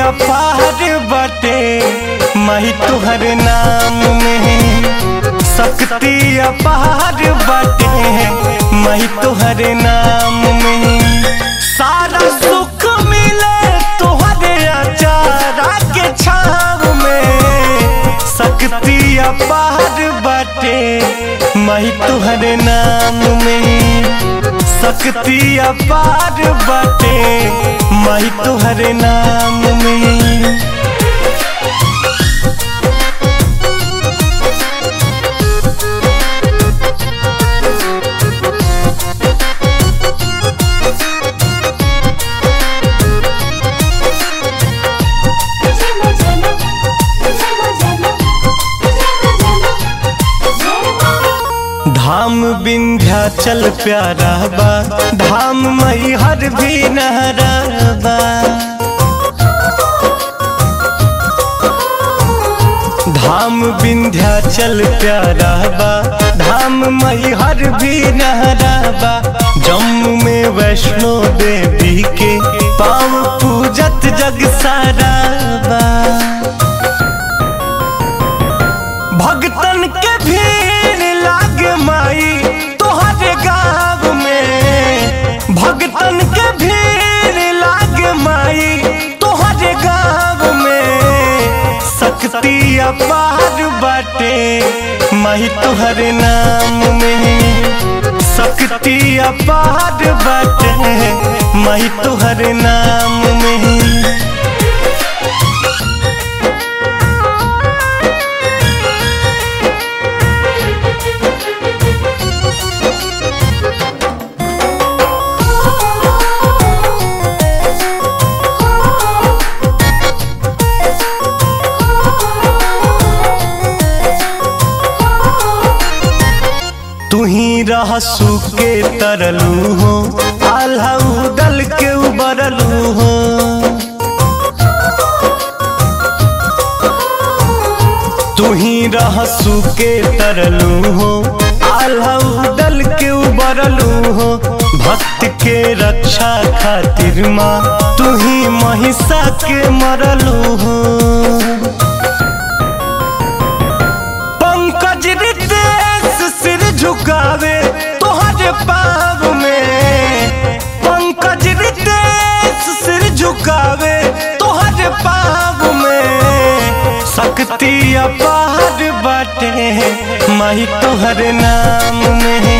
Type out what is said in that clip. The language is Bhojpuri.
अपार बाटे माही तुहर नाम में, शक्ति अपार बाटे माही तुहर नाम में। सारा सुख मिले तुहरे अचारा के छाव में, शक्ति अपार बाटे माही तुहर नाम में, शक्ति अपार बाटे माही तुहर नाम में। धाम विंध्याचल प्यारा बा, धाम मैहर भी नहरा बा। धाम विंध्याचल प्यारा बा, धाम मैहर भी नहरा बा। जम्मू में वैष्णो देवी के पाँव पूजत जग सारा बा। भगतन के भीड़ लागे माई तोहरे गाँव में, भगतन के भीड़ लागे माई तोहरे गाँव में। शक्ति अपार बाटे माही तोहरे नाम में, शक्ति अपार बाटे माही तोहरे नाम में। तुही रहसु के तरलू हो, आल्हा उदल के उबरलू हो। तुही रहसु के तरलू हो, आल्हा उदल के उबरलू हो। भक्त के रक्षा खातिर माँ तुही महिषा के मरलू हो। पंकज रितेश सिर झुकावे तोहरे पाँव में, पंकज रितेश सिर झुकावे तोहरे पाँव में। शक्ति अपार बाटे माही तोहरे नाम में,